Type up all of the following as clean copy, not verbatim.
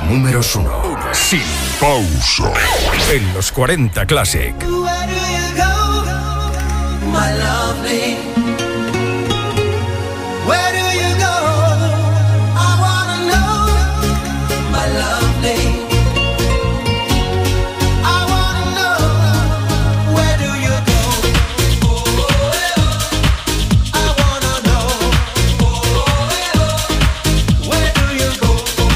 Los números 1. Sin pausa. En los 40 Classic. Where do you go, my lovely? Where do you go? I wanna know, my lovely. I wanna know, where do you go? I wanna know, where do you go?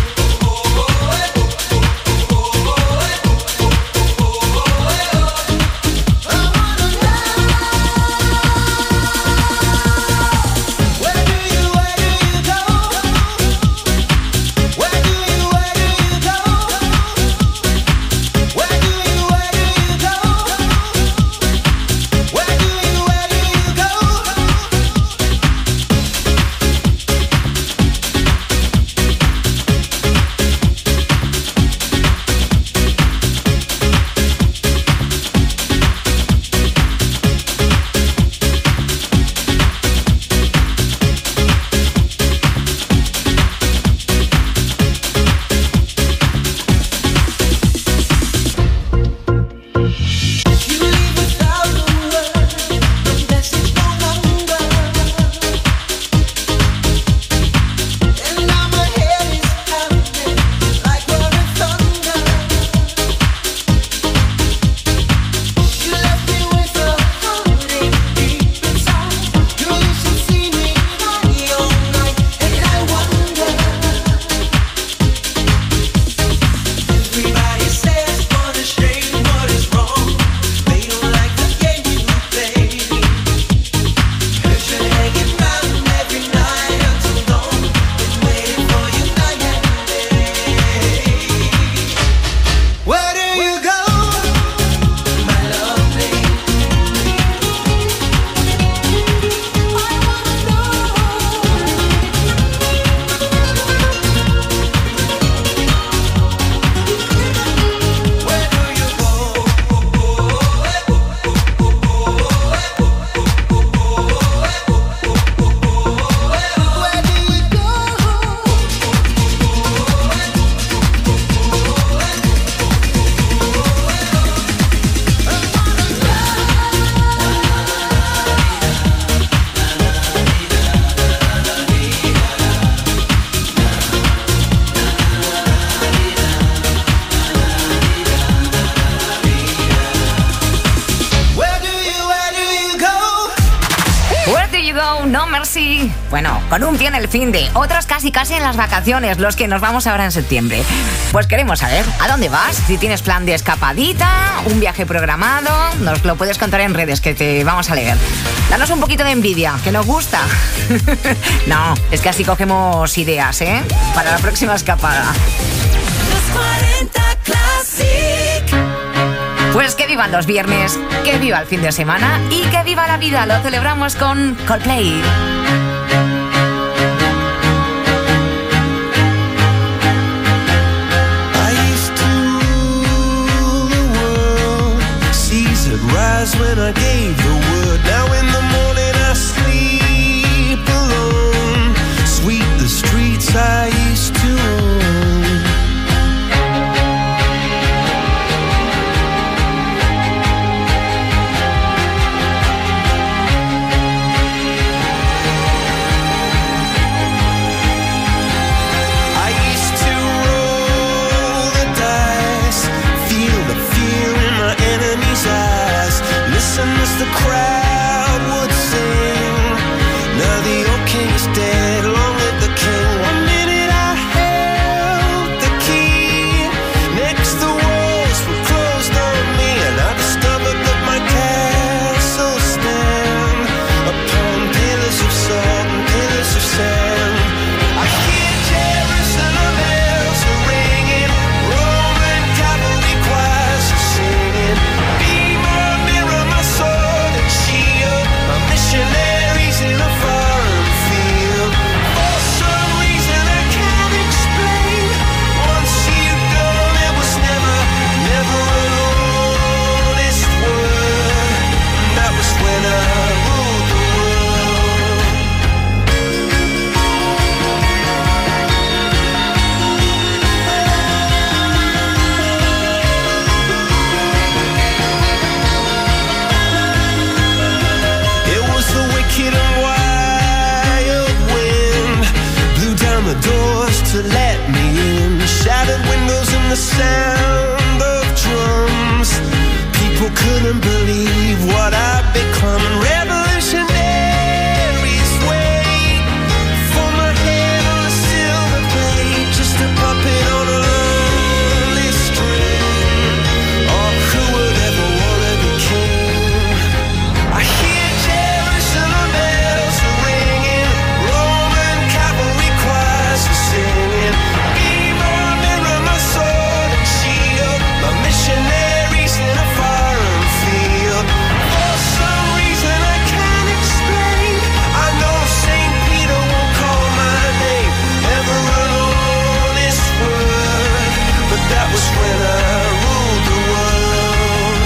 No Mercy. Bueno, con un pie en el finde, otros casi en las vacaciones, los que nos vamos ahora en septiembre. Pues queremos saber a dónde vas, si tienes plan de escapadita, un viaje programado, nos lo puedes contar en redes que te vamos a leer. Danos un poquito de envidia, que nos gusta. No, es que así cogemos ideas, ¿eh? Para la próxima escapada. Los 40 Classic. Pues que vivan los viernes, que viva el fin de semana y que viva la vida. Lo celebramos con Coldplay. When I gave the word, now in the morning I sleep alone. Sweep the streets I used to own. the sound of drums. People couldn't believe what I'd become. Revolutionaries wait for my head on a silver plate, just a puppet on a lonely string. Oh, who would ever wanna be king? I hear Jerusalem bells are ringing, Roman cavalry choirs are singing. Be my mirror, my sword and shield, my missionaries in a foreign field. For some reason I can't explain, I know St. Peter won't call my name, ever an honest word, but that was when I ruled the world.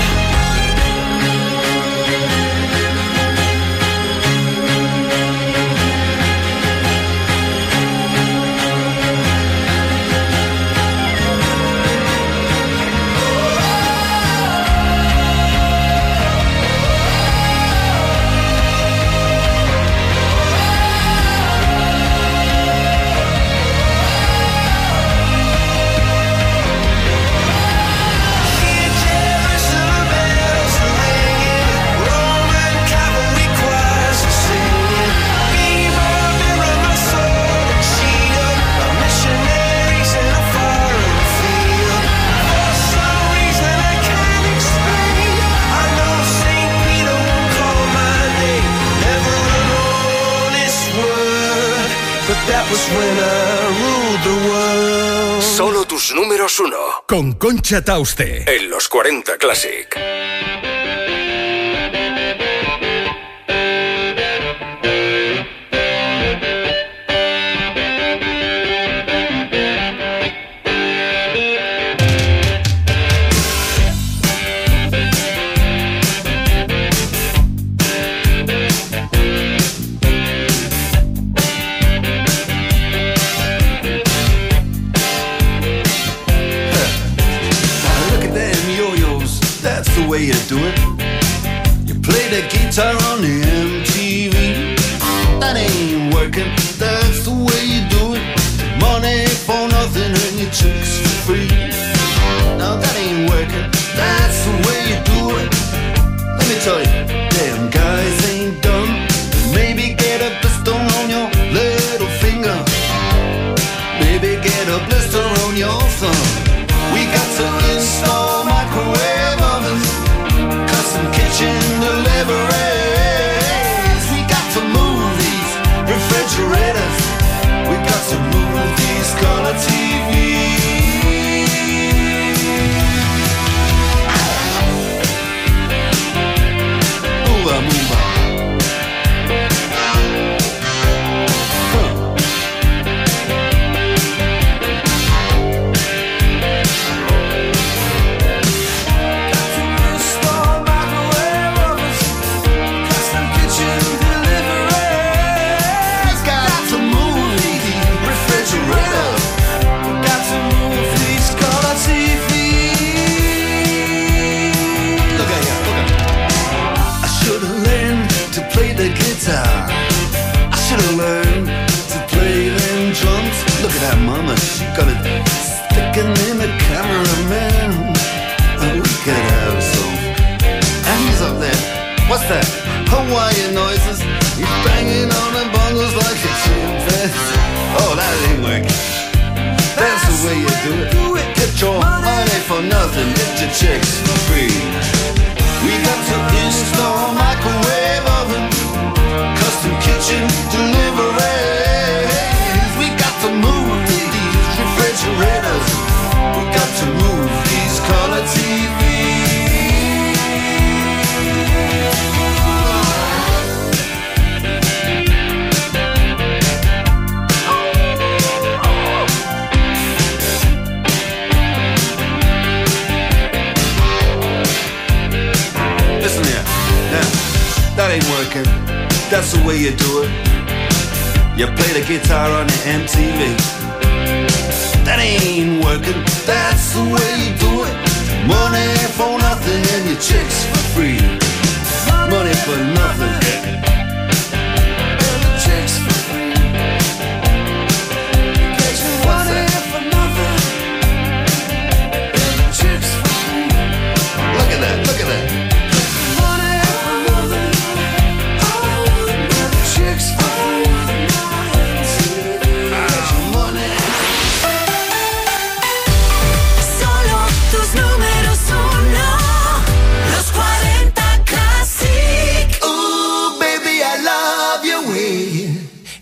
Hear Jerusalem bells are ringing, Roman cavalry choirs are singing. Be my mirror, my sword and shield, my missionaries in a foreign field. For some reason I can't explain, I know St. Peter won't call my name, never an honest word, but that was when I ruled the world. Solo tus números uno. Con Concha Tauste. En los 40 Classic. Look at them yo-yos, that's the way you do it. You play the guitar on the MTV. That ain't working, that's the way you do it. Money for nothing and your chicks for free. Now that ain't working, that's the way you do it. Let me tell you, damn guys ain't dumb. Maybe get a blister on your little finger. Maybe get a blister on your thumb. We got to install microwave ovens, custom kitchen deliveries. We got to move these refrigerators. We got to move these color TVs. Move on, move on. I should've learned to play them drums. Look at that mama, she got it sticking in the cameraman. Oh, we could have some hands up there. What's that? Hawaiian noises. He's banging on the bongos like a chimpanzee. Oh, that ain't working. That's the way you do it. Get your money for nothing, get your chicks for free. We got to install microwave oven, custom kitchen deliveries. We got to move these refrigerators. We got to move these color TVs. Listen here, now, that ain't working. That's the way you do it. You play the guitar on the MTV. That ain't working. That's the way you do it. Money for nothing and your chicks for free. Money for nothing and your chicks for free. Get your money for nothing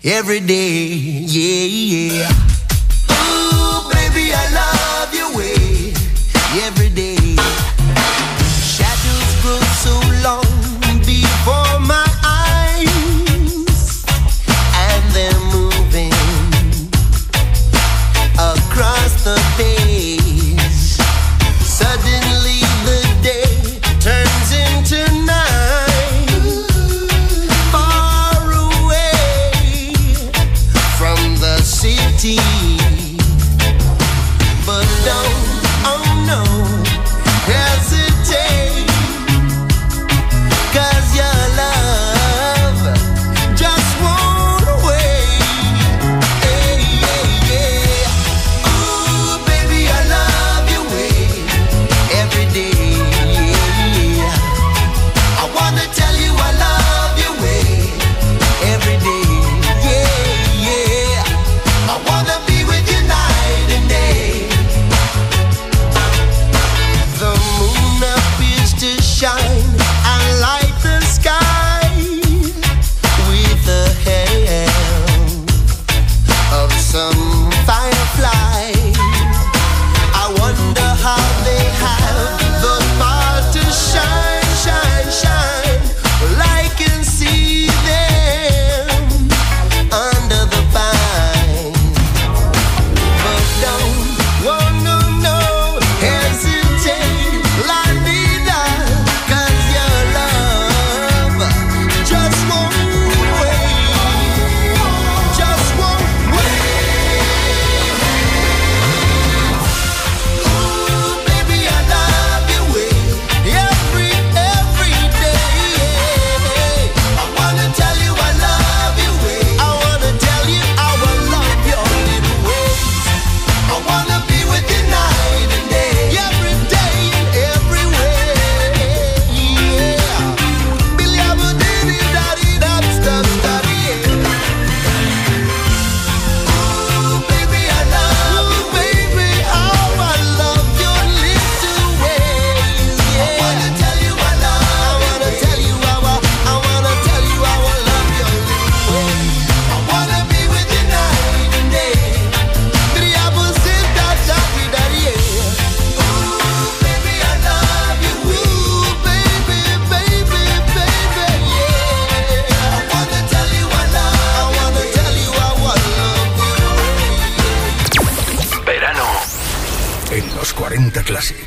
every day. Yeah, yeah. Ooh, baby, I love your way every day. Shadows grow so long before my eyes, and they're moving across the page. Suddenly the day turns into night, far away from the city. But don't, oh no, hesitate, 'cause your love just won't wait. Hey, yeah, yeah. Ooh, baby, I love your way every day. Yeah. I wanna tell you I love your way every day. Yeah, yeah. I wanna be with you night and day. The moon appears to shine and light the sky with the help of some firefly. I wonder how they have the power to shine, shine, shine. Well, I can see them under the pine. But don't, oh no, no, hesitate, light me down, 'cause your love just won't wait, just won't wait. Ooh, baby, I love your way every day. I wanna tell you I love your way. I wanna tell you how I love your little ways. I wanna be with you night and day, every day and everywhere. Yeah. Billy, I would daddy, that stuff, daddy. Ooh, baby, I love you, baby. How I love your little ways. Yeah. I wanna tell you I love. I wanna tell you how I wanna tell you how I love your little ways. I wanna be with you night and day. Billy, I would sit that daddy, daddy. Ooh, baby, I love you. Ooh, baby, baby, baby, yeah. I wanna tell you I love. I wanna tell you how I love you. Verano en los 40 Classic.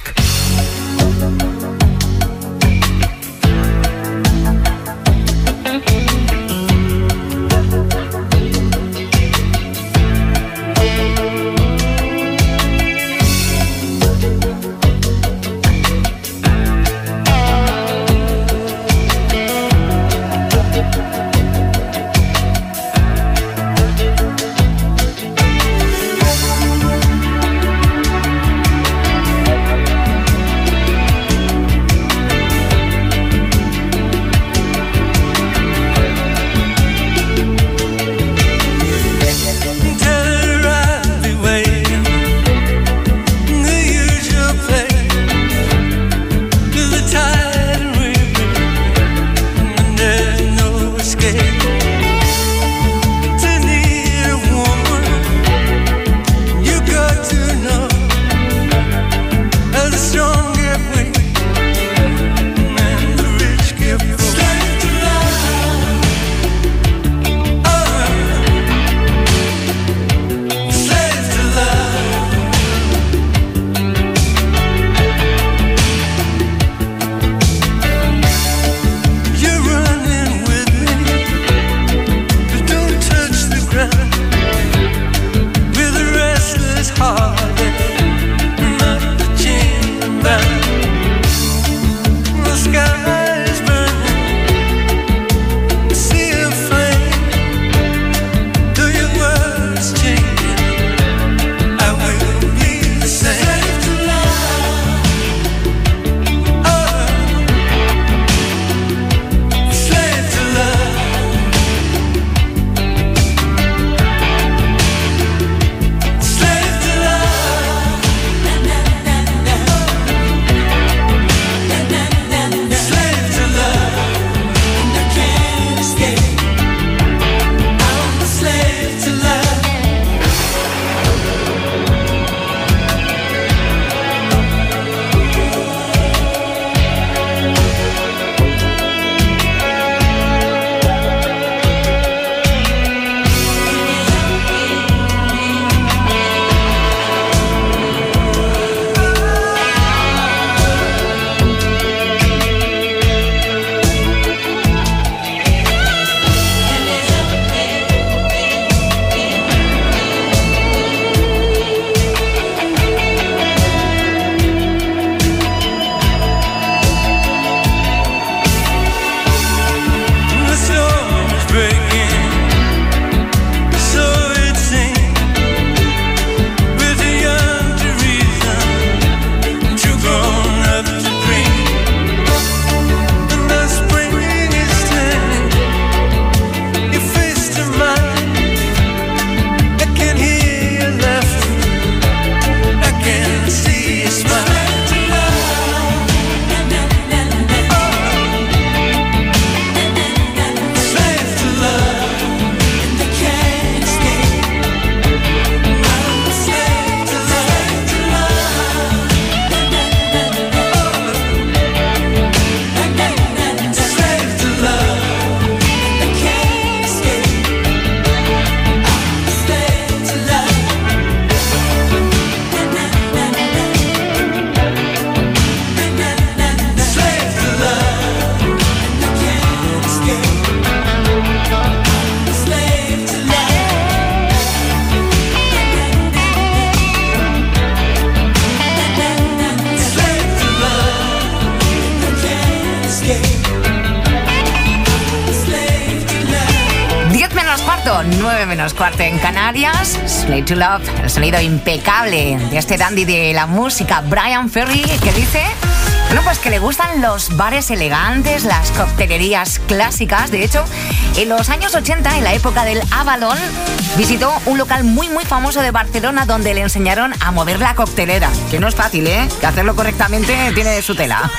9:15 en Canarias. Slave to Love, el sonido impecable de este dandy de la música, Bryan Ferry, que dice... Bueno, pues que le gustan los bares elegantes, las coctelerías clásicas. De hecho, en los años 80, en la época del Avalon, visitó un local muy famoso de Barcelona donde le enseñaron a mover la coctelera. Que no es fácil, ¿eh? Que hacerlo correctamente tiene su tela.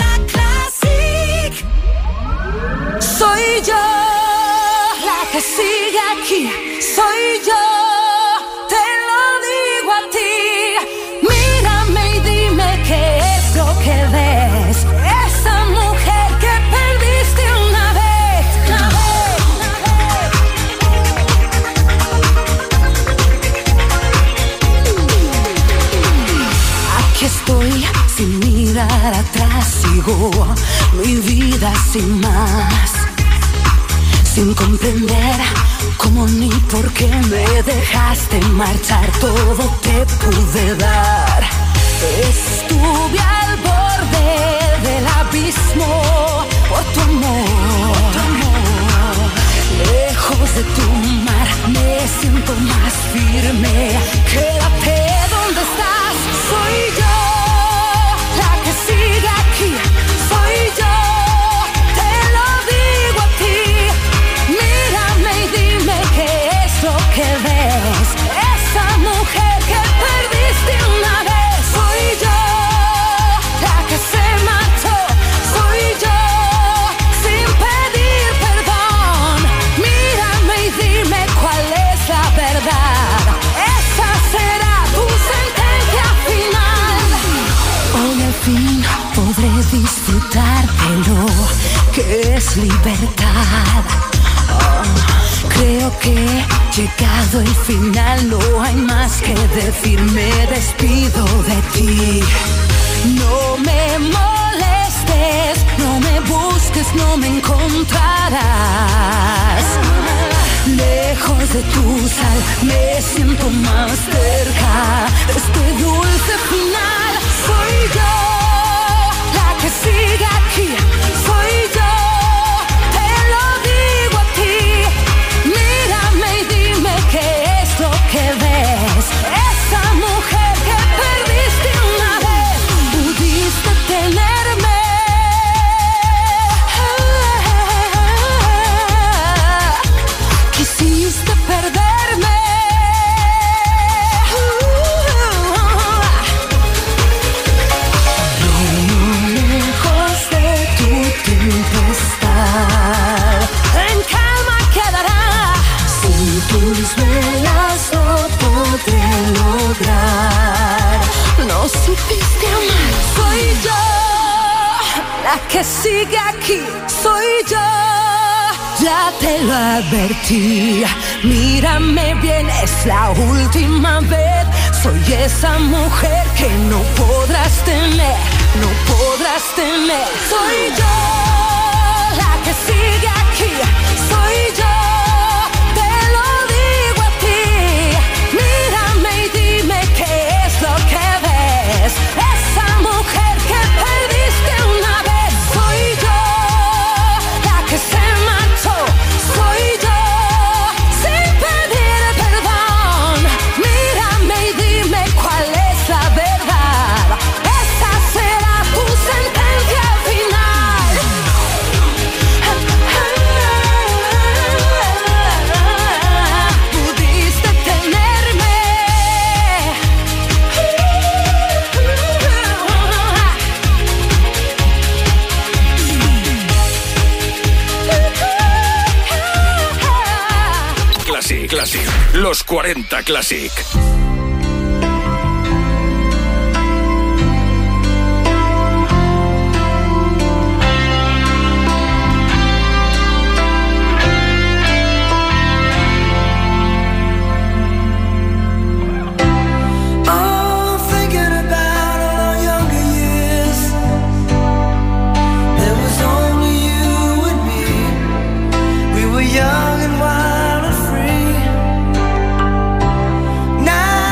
Soy yo la que sigue aquí, soy yo, te lo digo a ti. Mírame y dime qué es lo que ves. Esa mujer que perdiste una vez, Aquí estoy sin mirar atrás, sigo mi vida sin más, sin comprender cómo ni por qué me dejaste marchar. Todo te pude dar. Estuve al borde del abismo por tu amor. Lejos de tu mar me siento más firme. Quédate donde estás. Soy yo la que sigue aquí. Soy yo. ¿Qué ves? Esa mujer que perdiste una vez. Soy yo la que se marchó. Soy yo sin pedir perdón. Mírame y dime cuál es la verdad. Esa será tu sentencia final. Hoy al fin podré disfrutar de lo que es libertad. Creo que llegado el final, no hay más que decir, me despido de ti. No me molestes, no me busques, no me encontrarás. Lejos de tu sal, me siento más cerca de este dulce final. Soy yo la que sigue aquí, soy yo. ¿Qué es lo que ves? Esa mujer que perdiste una vez. Pudiste tenerme. Quisiste perderme. Lejos de tu tempestad. En calma quedará. Sin tus velas no podré lograr. No supiste amar. Soy yo la que sigue aquí. Soy yo. Ya te lo advertí. Mírame bien, es la última vez. Soy esa mujer que no podrás tener. No podrás tener. Soy yo la que sigue aquí. Soy yo. Esa mujer que perdiste una vez. Soy yo la que se marchó. Soy yo sin pedir perdón. Mírame y dime cuál es la verdad. Esa será tu sentencia final. Pudiste tenerme. Classic, los 40 Classic. Young and wild and free. Now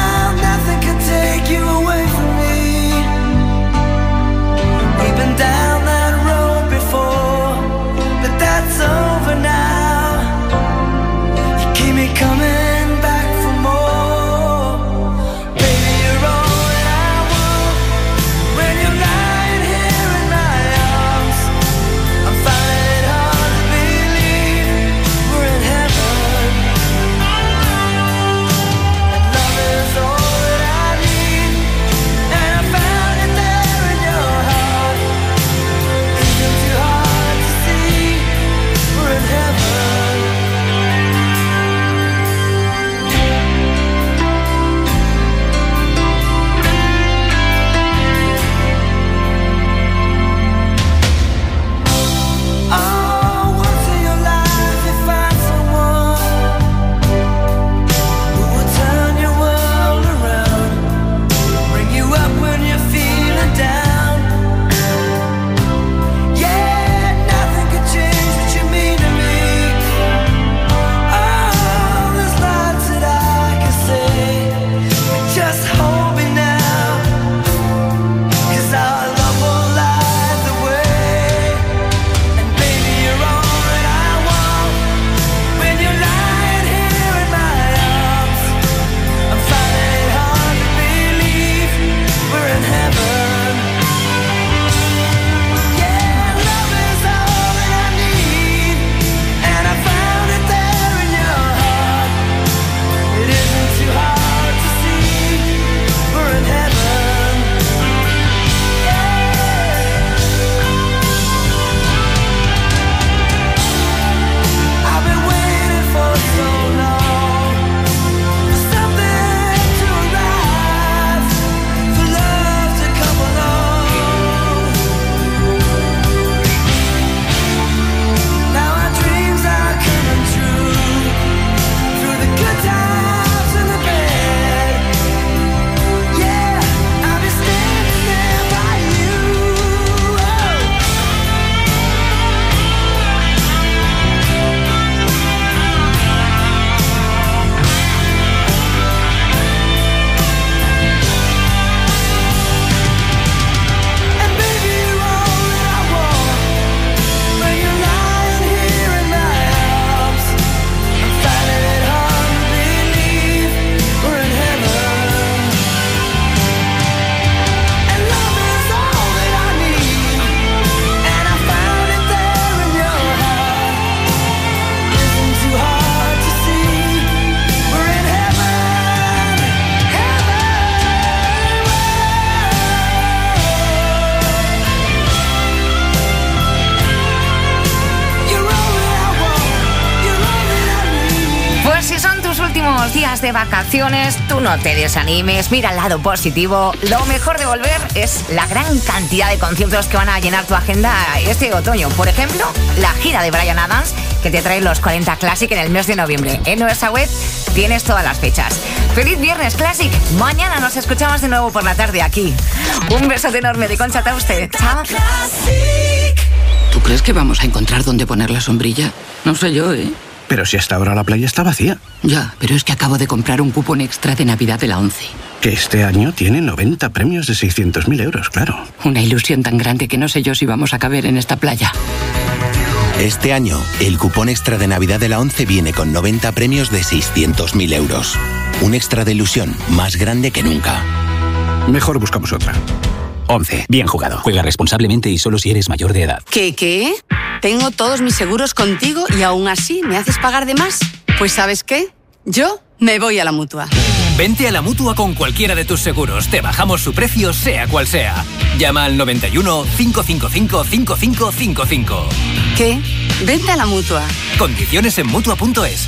últimos días de vacaciones, tú no te desanimes, mira el lado positivo. Lo mejor de volver es la gran cantidad de conciertos que van a llenar tu agenda este otoño. Por ejemplo, la gira de Bryan Adams, que te trae los 40 Classic en el mes de noviembre. En nuestra web tienes todas las fechas. ¡Feliz Viernes Classic! Mañana nos escuchamos de nuevo por la tarde aquí. Un besote enorme de Concha Tauste. ¡Chao! ¿Tú crees que vamos a encontrar dónde poner la sombrilla? No sé yo, ¿eh? Pero si hasta ahora la playa está vacía. Ya, pero es que acabo de comprar un cupón extra de Navidad de la ONCE. Que este año tiene 90 premios de 600.000 euros, claro. Una ilusión tan grande que no sé yo si vamos a caber en esta playa. Este año, el cupón extra de Navidad de la ONCE viene con 90 premios de 600.000 euros. Un extra de ilusión más grande que nunca. Mejor buscamos otra. ONCE. Bien jugado. Juega responsablemente y solo si eres mayor de edad. ¿Qué? Tengo todos mis seguros contigo y aún así me haces pagar de más. Pues ¿sabes qué? Yo me voy a la Mutua. Vente a la Mutua con cualquiera de tus seguros. Te bajamos su precio, sea cual sea. Llama al 91 555 5555. ¿Qué? Vente a la Mutua. Condiciones en Mutua.es.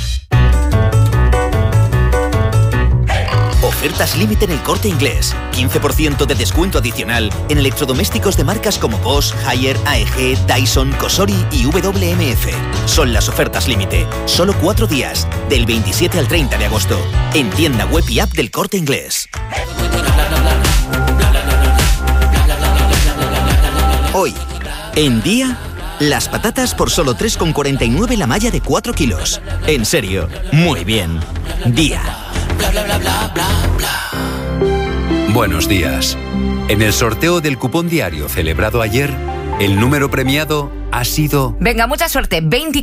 Ofertas límite en El Corte Inglés. 15% de descuento adicional en electrodomésticos de marcas como Bosch, Haier, AEG, Dyson, Cosori y WMF. Son las ofertas límite. Solo 4 días, del 27 al 30 de agosto. En tienda web y app del Corte Inglés. Hoy, en Día, las patatas por solo 3,49 la malla de 4 kilos. En serio, muy bien. Día. Buenos días. En el sorteo del cupón diario celebrado ayer, el número premiado ha sido... Venga, mucha suerte.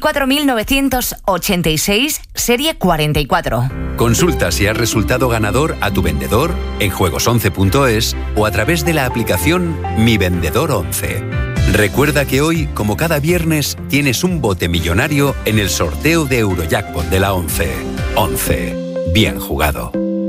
24.986, serie 44. Consulta si has resultado ganador a tu vendedor en juegos11.es o a través de la aplicación Mi Vendedor 11. Recuerda que hoy, como cada viernes, tienes un bote millonario en el sorteo de Eurojackpot de la 11. 11. Bien jugado.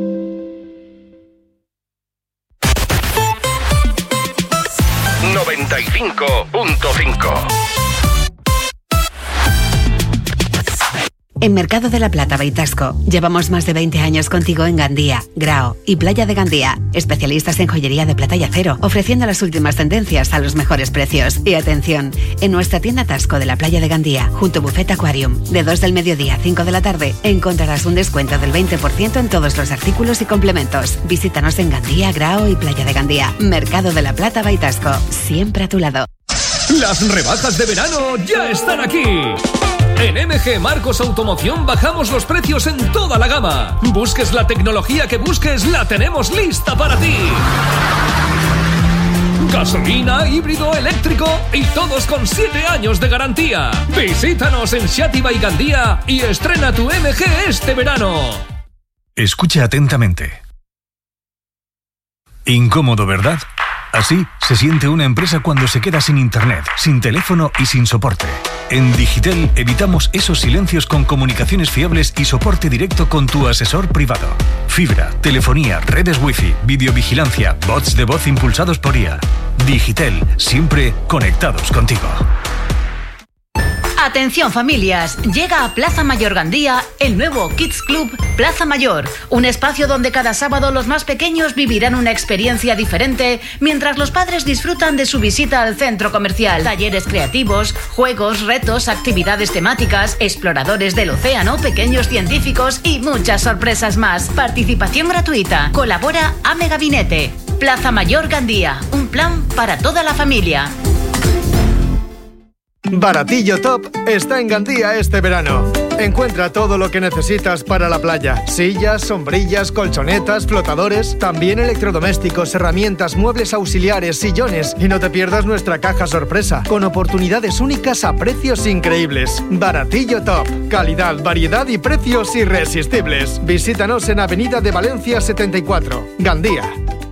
En Mercado de la Plata, Baitasco, llevamos más de 20 años contigo en Gandía, Grao y Playa de Gandía. Especialistas en joyería de plata y acero, ofreciendo las últimas tendencias a los mejores precios. Y atención, en nuestra tienda Tasco de la Playa de Gandía, junto a Buffet Aquarium, de 2 del mediodía a 5 de la tarde, encontrarás un descuento del 20% en todos los artículos y complementos. Visítanos en Gandía, Grao y Playa de Gandía. Mercado de la Plata, Baitasco, siempre a tu lado. Las rebajas de verano ya están aquí. En MG Marcos Automoción bajamos los precios en toda la gama. Busques la tecnología que busques, la tenemos lista para ti. Gasolina, híbrido, eléctrico y todos con 7 años de garantía. Visítanos en Xàtiva y Gandía y estrena tu MG este verano. Escuche atentamente. Incómodo, ¿verdad? Así se siente una empresa cuando se queda sin internet, sin teléfono y sin soporte. En Digitel evitamos esos silencios con comunicaciones fiables y soporte directo con tu asesor privado. Fibra, telefonía, redes wifi, videovigilancia, bots de voz impulsados por IA. Digitel, siempre conectados contigo. Atención familias, llega a Plaza Mayor Gandía el nuevo Kids Club Plaza Mayor, un espacio donde cada sábado los más pequeños vivirán una experiencia diferente mientras los padres disfrutan de su visita al centro comercial. Talleres creativos, juegos, retos, actividades temáticas, exploradores del océano, pequeños científicos y muchas sorpresas más. Participación gratuita. Colabora AME Gabinete. Plaza Mayor Gandía, un plan para toda la familia. Baratillo Top está en Gandía este verano. Encuentra todo lo que necesitas para la playa. Sillas, sombrillas, colchonetas, flotadores, también electrodomésticos, herramientas, muebles auxiliares, sillones. Y no te pierdas nuestra caja sorpresa, con oportunidades únicas a precios increíbles. Baratillo Top. Calidad, variedad y precios irresistibles. Visítanos en Avenida de Valencia 74, Gandía.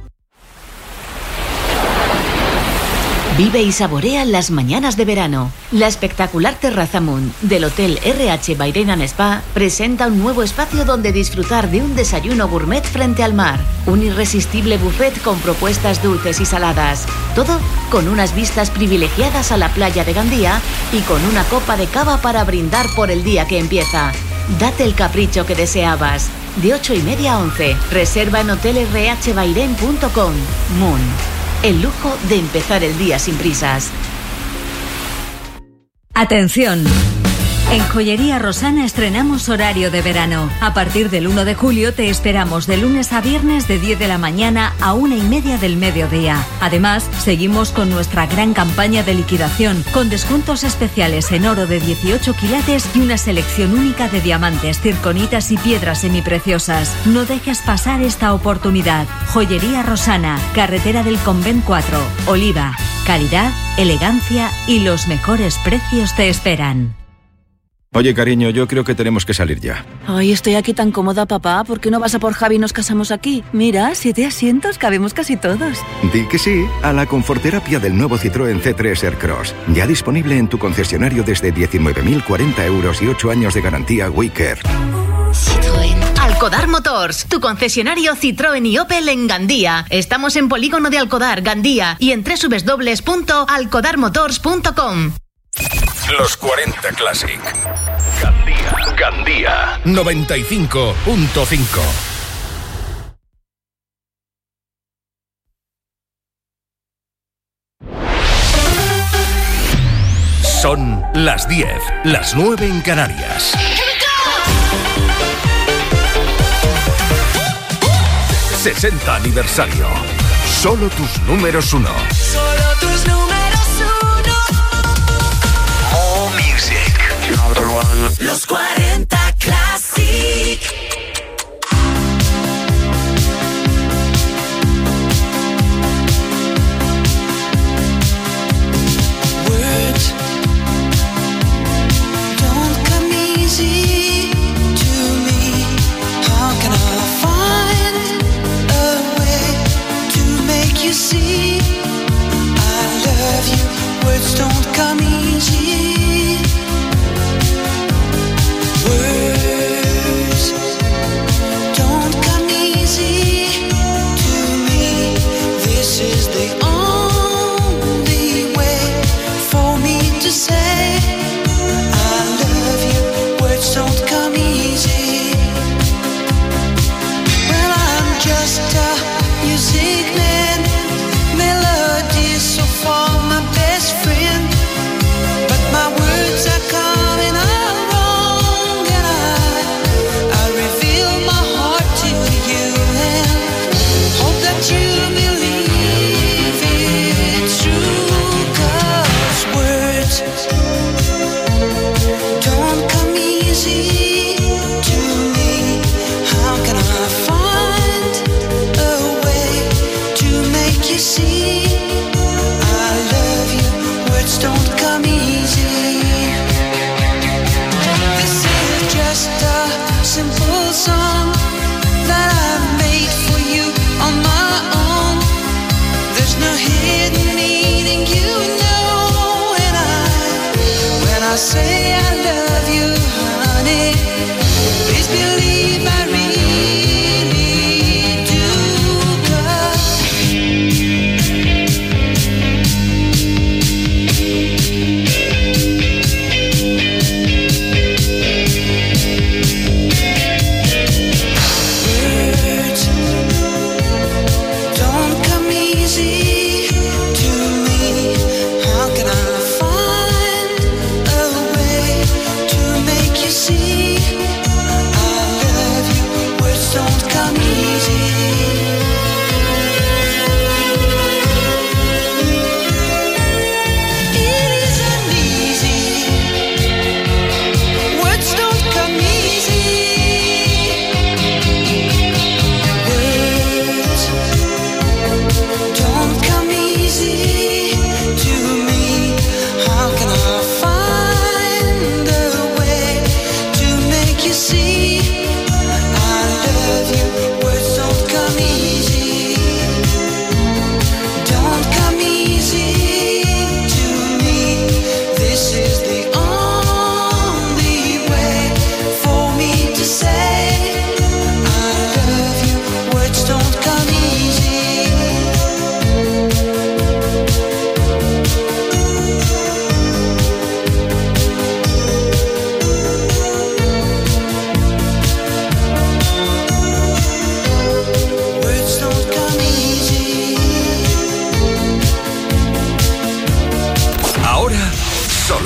Vive y saborea las mañanas de verano. La espectacular Terraza Moon del Hotel RH Bairena Spa presenta un nuevo espacio donde disfrutar de un desayuno gourmet frente al mar. Un irresistible buffet con propuestas dulces y saladas. Todo con unas vistas privilegiadas a la playa de Gandía y con una copa de cava para brindar por el día que empieza. Date el capricho que deseabas. de 8:30 a 11. Reserva en hotelesrhbairén.com. Moon. El lujo de empezar el día sin prisas. Atención. En Joyería Rosana estrenamos horario de verano. A partir del 1 de julio te esperamos de lunes a viernes de 10 de la mañana a 1:30 del mediodía. Además, seguimos con nuestra gran campaña de liquidación, con descuentos especiales en oro de 18 quilates y una selección única de diamantes, circonitas y piedras semipreciosas. No dejes pasar esta oportunidad. Joyería Rosana, carretera del Convent 4, Oliva. Calidad, elegancia y los mejores precios te esperan. Oye, cariño, yo creo que tenemos que salir ya. Ay, estoy aquí tan cómoda, papá. ¿Por qué no vas a por Javi y nos casamos aquí? Mira, 7 asientos, cabemos casi todos. Di que sí a la conforterapia del nuevo Citroën C3 Aircross. Ya disponible en tu concesionario desde 19.040 euros y 8 años de garantía WeCare. Citroën. Alcodar Motors, tu concesionario Citroën y Opel en Gandía. Estamos en Polígono de Alcodar, Gandía, y en www.alcodarmotors.com. Los 40 Classic. Gandía 95.5. Son las 10, las 9 en Canarias. ¡60 aniversario! Solo tus números uno. Solo tus números uno. More music. Los 40 Classic. Words don't come easy to me. How can I find a way to make you see I love you? Words don't come easy. Words don't come easy to me. This is the only way for me to say I love you. Words don't come easy. Well, I'm just a music man. Melodies so far my best friend, but my words are coming out wrong, and I reveal my heart to you and hope that you believe it's true. 'Cause words don't come easy to me. How can I find a way to make you see I love you? Words don't come easy. This is just a simple song that I made for you on my own. There's no hidden meaning, you know. And when I say I love you, honey, please believe I really do. 'Cause words don't come easy to me. How can I find a way to make you see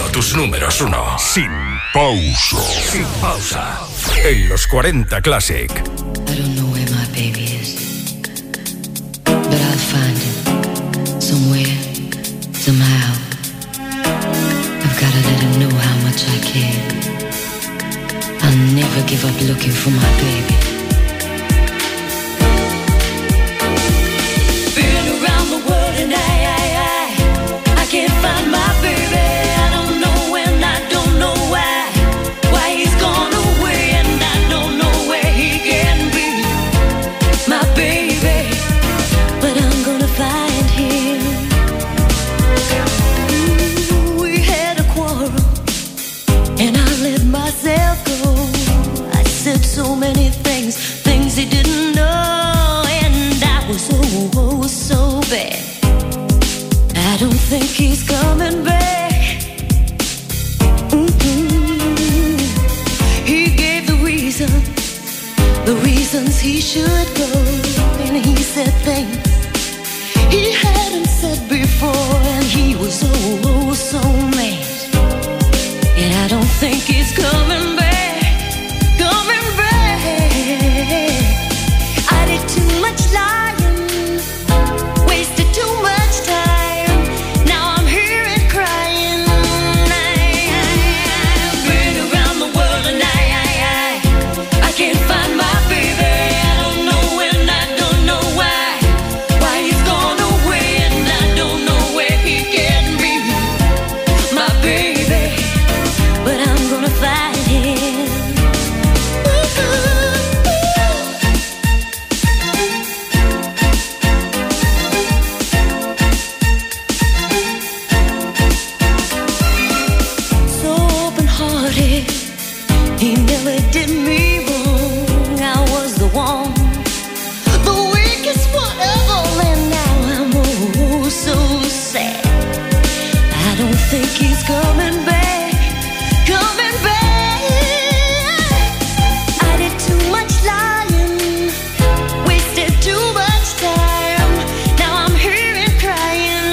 tus números 1. Sin pausa. Sin pausa. En los 40 Classic. I don't know where my baby is, but I'll find him somewhere, somehow. I've gotta let him know how much I care. I'll never give up looking for my baby. Been around the world and I can't find my baby. I don't know when, I don't know why he's gone away, and I don't know where he can be, my baby, but I'm gonna find him. Ooh, we had a quarrel, and I let myself go. I said so many things he didn't know, and I was so bad. I don't think he's coming back. Mm-hmm. He gave the reasons he should go, and he said things he hadn't said before, and he was so mad. And I don't think he's coming back, coming back. I did too much lying, wasted too much time. Now I'm here and crying. I've been around the world and I can't find my baby. I don't know when, I don't know why he's gone away, and I don't know where he can be, my baby, but I'm gonna find him. So open-hearted, he never did me wrong. I was the one, the weakest one ever, and now I'm so sad. I don't think he's coming back, coming back. I did too much lying, wasted too much time. Now I'm here and crying.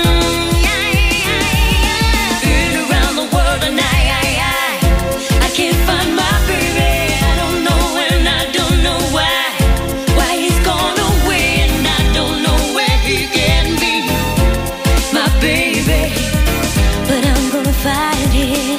Been around the world and I can't find my baby. I don't know when, I don't know why he's gone away, and I don't know where he can be, my baby, but I'm gonna find him.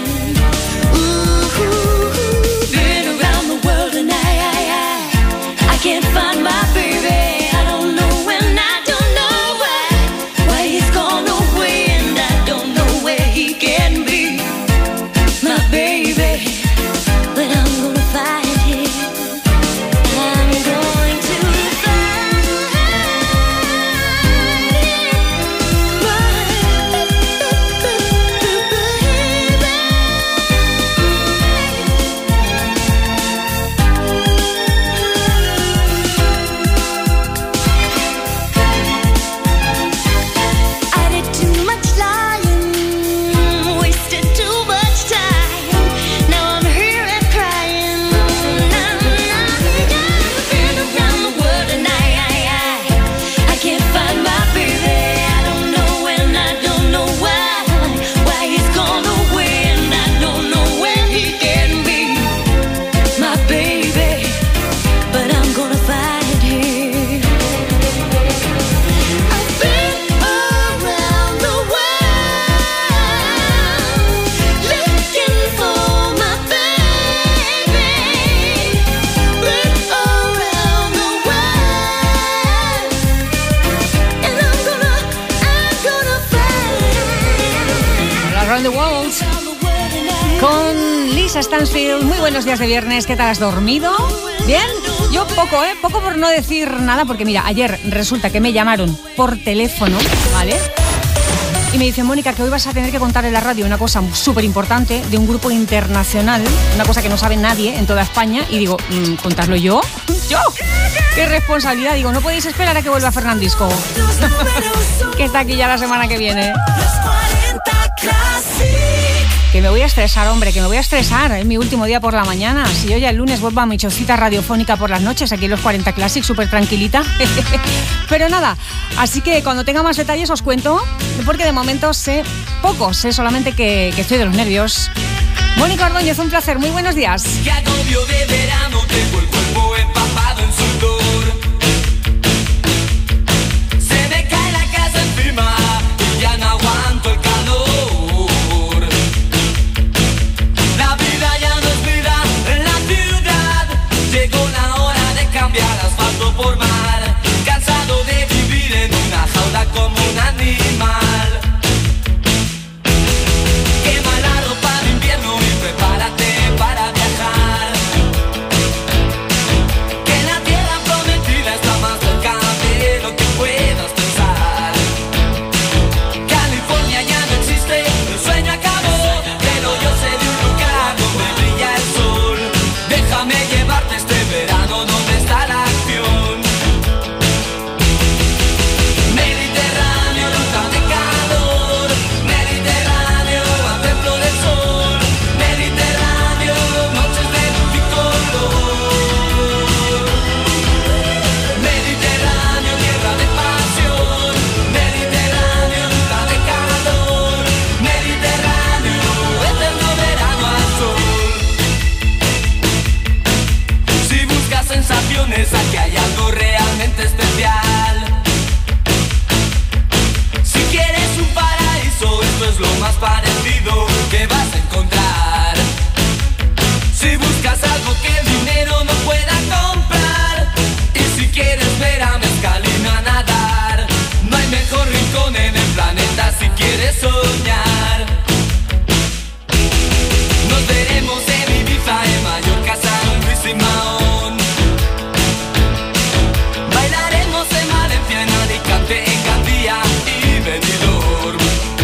Ooh, been around the world and I can't find my baby. I don't know when, I don't know why he's gone away, and I don't know where he can be, my baby, but I'm gonna find him. I'm going to find I did too much lying, wasted too much time. Now I'm here and crying. Been around the world and I can't find my baby. I don't know when, I don't know why he's gone away, and I don't know where he can be, my baby, but I'm gonna find him. I've been around the world looking for my baby. Been around the world, and I'm gonna find Around the World con Lisa Stansfield. Muy buenos días de viernes. ¿Qué tal, has dormido? ¿Bien? Yo poco, poco por no decir nada, porque mira, ayer resulta que me llamaron por teléfono, ¿vale? Y me dice: Mónica, que hoy vas a tener que contar en la radio una cosa súper importante de un grupo internacional, una cosa que no sabe nadie en toda España. Y digo, ¿contarlo yo? ¿Yo? ¡Qué responsabilidad! Digo, no podéis esperar a que vuelva Fernandisco, que está aquí ya la semana que viene. Los 40 Classic. Que me voy a estresar, hombre, que me voy a estresar. Es mi último día por la mañana. Si yo ya el lunes vuelvo a mi chocita radiofónica por las noches, aquí en los 40 Classic, súper tranquilita. Pero nada, así que cuando tenga más detalles os cuento, porque de momento sé poco, sé solamente que estoy de los nervios. Mónica Ordóñez, un placer, muy buenos días. Qué agobio de verano, tengo el cuerpo empapado en sudor. Se me cae la casa encima y ya no aguanto el calor. La vida ya no es vida en la ciudad. Llegó la hora de cambiar asfalto por mar. Cansado de vivir en una jaula como un animal. Quema la ropa de invierno y prepárate para viajar. Que la tierra prometida está más cerca de lo que puedas pensar. California ya no existe, el sueño acabó. Pero yo sé de un lugar donde brilla el sol. Déjame llevarte este verano donde está la acción. Mediterráneo, ruta de calor. Mediterráneo, a templo del sol. Mediterráneo, noches de luz y color. Mediterráneo, tierra de pasión. Mediterráneo, ruta de calor. Mediterráneo, eterno verano al sol. Si buscas sensaciones, aquí hay algo realmente especial. Si quieres un paraíso, esto es lo más parecido que vas a encontrar. Si buscas algo que el dinero no pueda comprar, y si quieres ver a mezcalina nadar, no hay mejor rincón en el planeta si quieres soñar. Nos veremos en Ibiza, en Mallorca, San Luis y Mahón. Bailaremos en Valencia, en Alicante, en Gandía y Benidorm.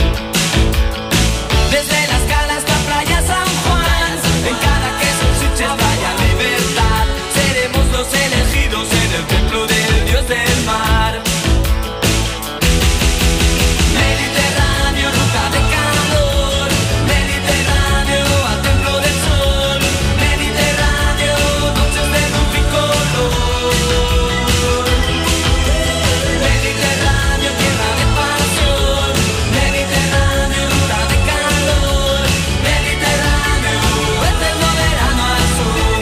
Desde las Calas hasta Playa San Juan, en cada queso, Sitges, Playa Libertad. Seremos los elegidos en el templo del dios del mar. Mediterráneo, ruta de calor. Mediterráneo, a templo del sol. Mediterráneo, noches de luz y color. Mediterráneo, tierra de pasión. Mediterráneo, ruta de calor. Mediterráneo, eterno verano al sol.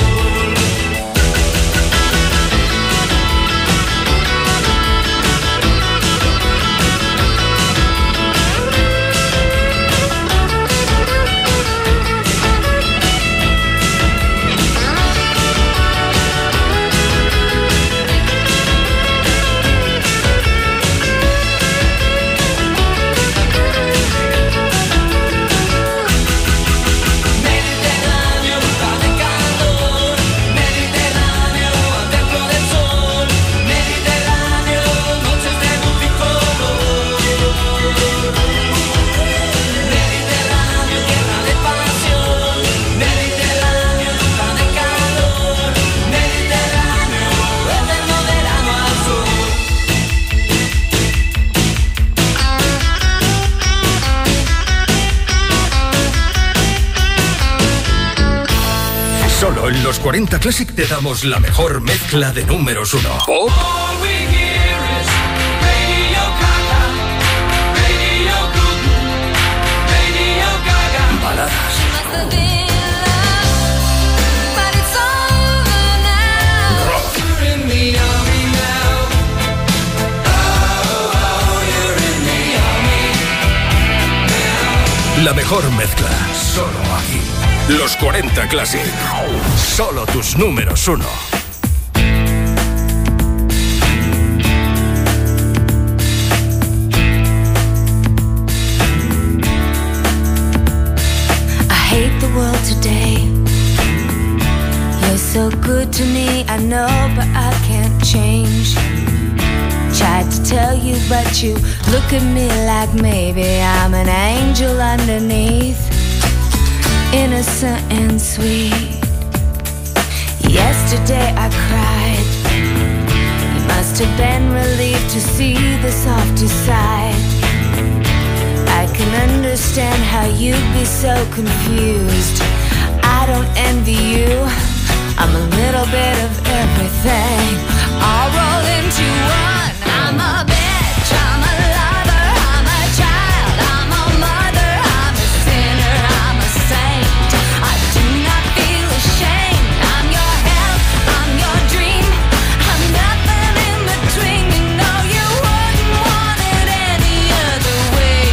Mediterráneo, ruta de calor. Mediterráneo, a templo del sol. Mediterráneo, noches de luz y color. Mediterráneo, tierra de pasión. Mediterráneo, ruta de calor. Mediterráneo, eterno verano al sol. Solo en los 40 Classic te damos la mejor mezcla de números 1. Pop, All we hear is Radio Gaga, Radio Goo, Radio Gaga. baladas, rock, You're in the army now. Oh, you're in the army. la mejor mezcla. Solo aquí. Los 40 Classic. Solo tus números 1. I hate the world today. You're so good to me, I know, but I can't change. Tried to tell you, but you look at me like maybe I'm an angel underneath, innocent and sweet. Yesterday I cried. You must have been relieved to see the softer side. I can understand understand how you'd be so confused. I don't envy you. I'm a little bit of everything, all rolled into one. I'm a bitch, I'm a lover, I'm a child, I'm a mother, I'm a sinner, I'm a saint. I do not feel ashamed. I'm your hell, I'm your dream. I'm nothing in between. You know you wouldn't want it any other way.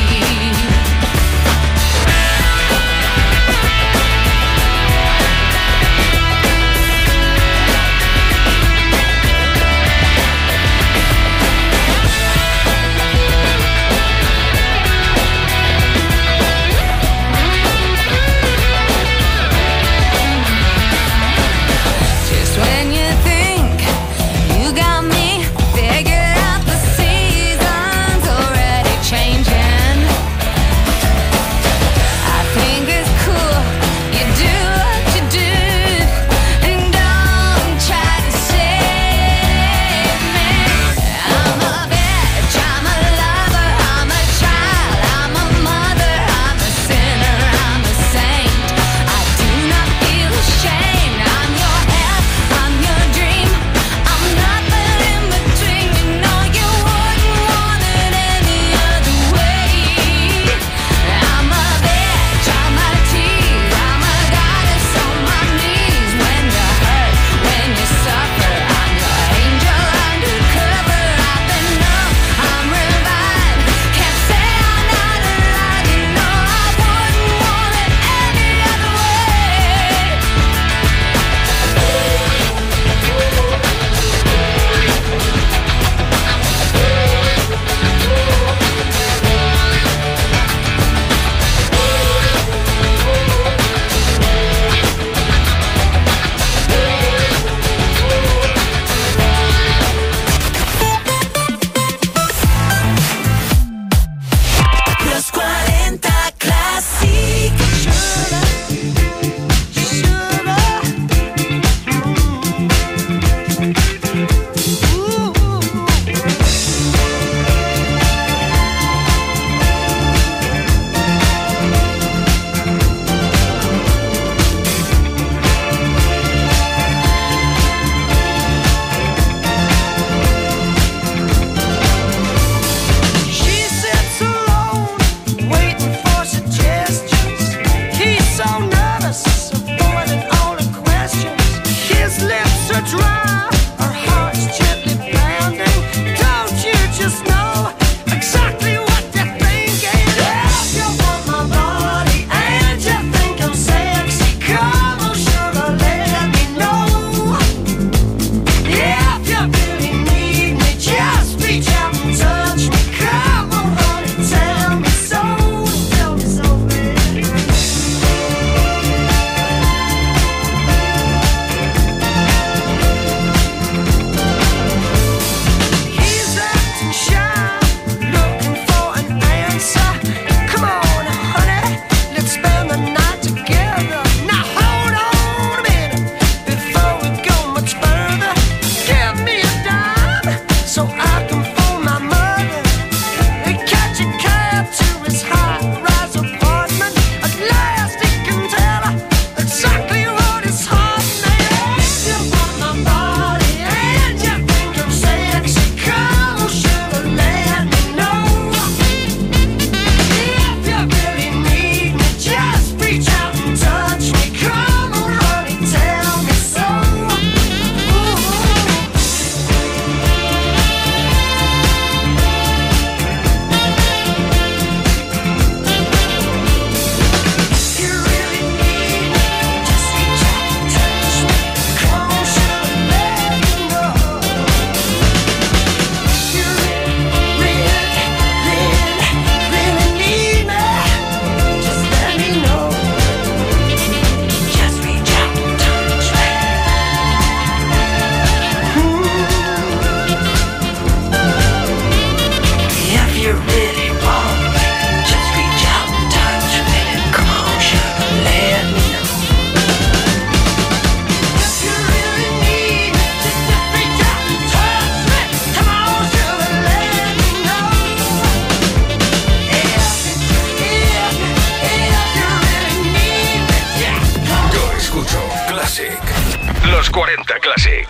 40 Classic.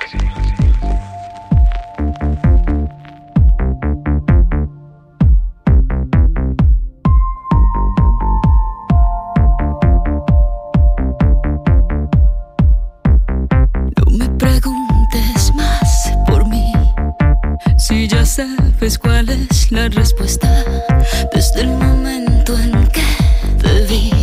No me preguntes más por mí, si ya sabes cuál es la respuesta. Desde el momento en que te vi,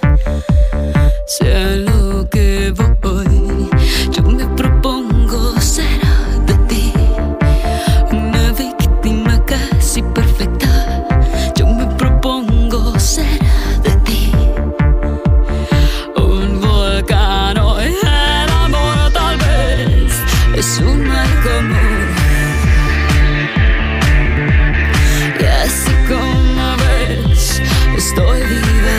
sé a lo que voy. Yo me propongo ser de ti, una víctima casi perfecta. Yo me propongo ser de ti, un volcán o el amor tal vez es un mal común. Y así como ves, estoy viva.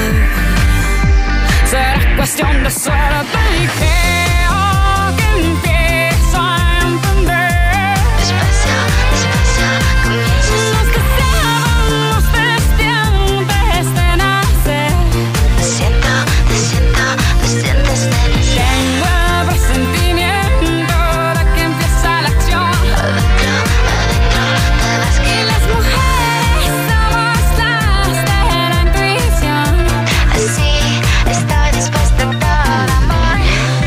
Será cuestión de suerte y creo que empiezo a entender. Despacio, despacio, comienzas. Los que estábamos desde antes de nacer. Te siento, te siento, te sientes feliz. Tengo el presentimiento de que empieza la acción. Adentro, adentro, te vas que las mujeres somos las de la intuición. Así estoy dispuesta a todo amor.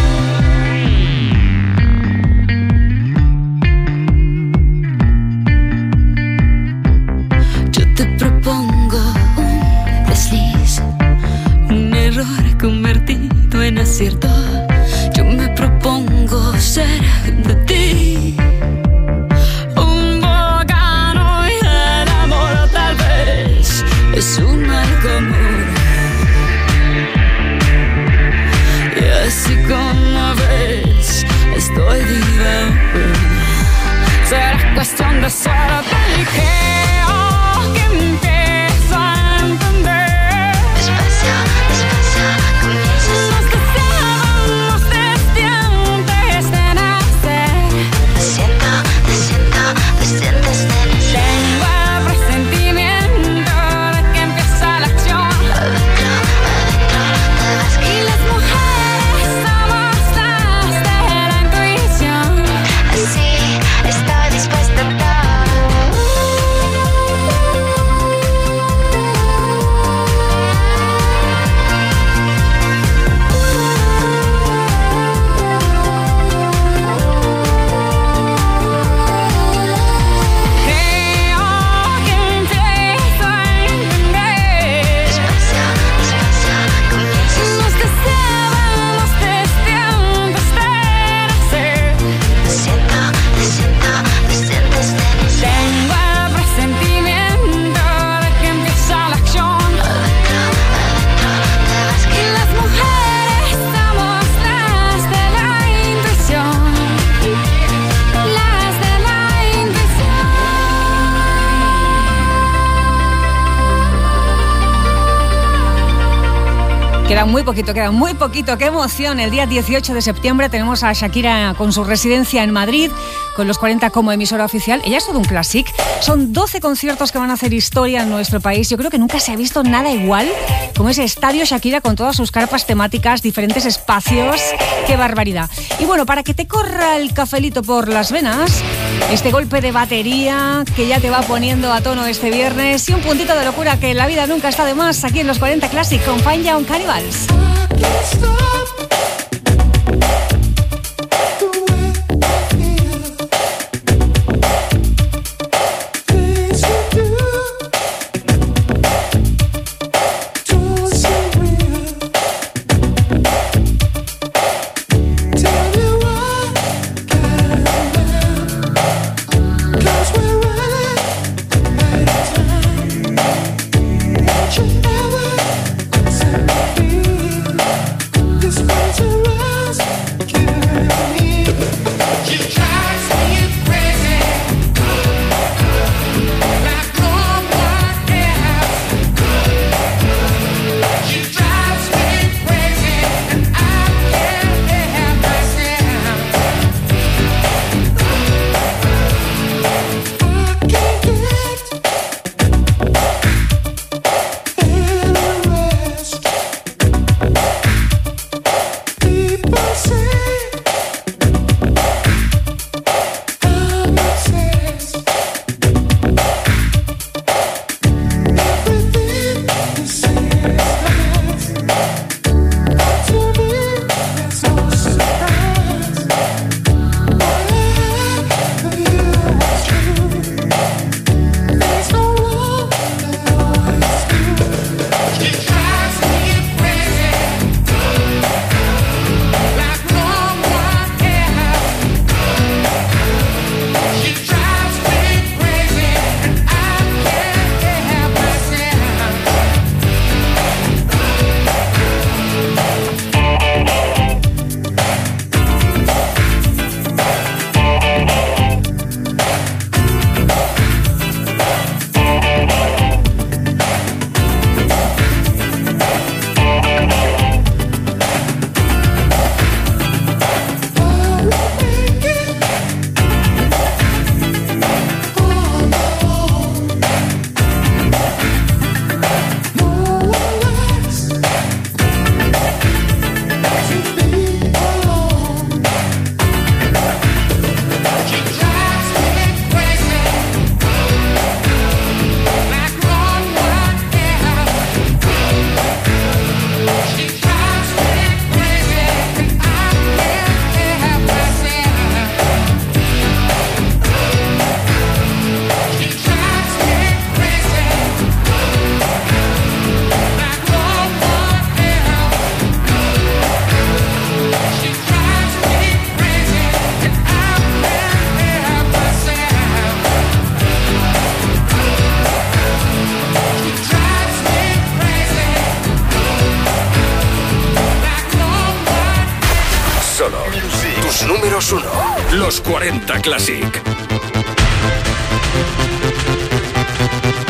Yo te propongo un desliz, un error convertido en acierto. Yo me propongo ser de ti, un volcán y el amor tal vez es un mal común. Y así como ves, estoy viva. Será cuestión de suerte y creo que empiezo a entender. Despacio, despacio, comienzas. Los que estábamos desde antes de nacer. Te siento, te siento, te sientes feliz. Tengo el presentimiento de que empieza la acción. Adentro, adentro, te vas que las mujeres somos las de la intuición. Así estoy dispuesta a todo. Creo que empiezo a entender. Despacio, despacio, comienzas. Los que estábamos desde antes de nacer. Te siento, te siento, te sientes feliz. Tengo el presentimiento de que empieza la acción. Adentro, adentro, te vas que las mujeres somos las de la intuición. Las de la intuición. Queda muy poquito, queda muy poquito. ¡Qué emoción! El día 18 de septiembre tenemos a Shakira con su residencia en Madrid, con los 40 como emisora oficial. Ella es todo un classic. Son 12 conciertos que van a hacer historia en nuestro país. Yo creo que nunca se ha visto nada igual como ese estadio Shakira con todas sus carpas temáticas, diferentes espacios. ¡Qué barbaridad! Y bueno, para que te corra el cafelito por las venas, este golpe de batería que ya te va poniendo a tono este viernes y un puntito de locura que en la vida nunca está de más, aquí en los 40 Classic con Fine Young Cannibals. This Los números 1. Los 40 Classic.